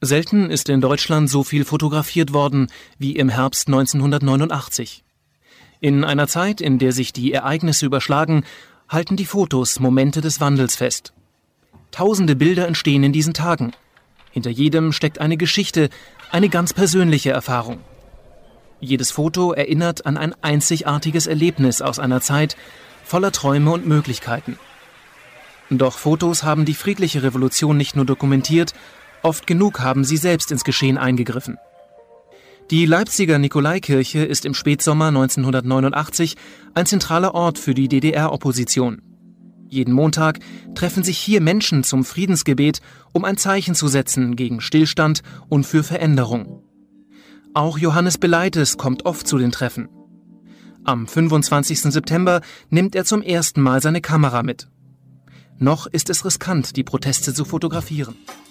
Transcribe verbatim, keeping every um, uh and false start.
Selten ist in Deutschland so viel fotografiert worden wie im Herbst neunzehnhundertneunundachtzig. In einer Zeit, in der sich die Ereignisse überschlagen, halten die Fotos Momente des Wandels fest. Tausende Bilder entstehen in diesen Tagen. Hinter jedem steckt eine Geschichte, eine ganz persönliche Erfahrung. Jedes Foto erinnert an ein einzigartiges Erlebnis aus einer Zeit voller Träume und Möglichkeiten. Doch Fotos haben die friedliche Revolution nicht nur dokumentiert, oft genug haben sie selbst ins Geschehen eingegriffen. Die Leipziger Nikolaikirche ist im Spätsommer neunzehnhundertneunundachtzig ein zentraler Ort für die D D R-Opposition. Jeden Montag treffen sich hier Menschen zum Friedensgebet, um ein Zeichen zu setzen gegen Stillstand und für Veränderung. Auch Johannes Beleites kommt oft zu den Treffen. Am fünfundzwanzigsten September nimmt er zum ersten Mal seine Kamera mit. Noch ist es riskant, die Proteste zu fotografieren.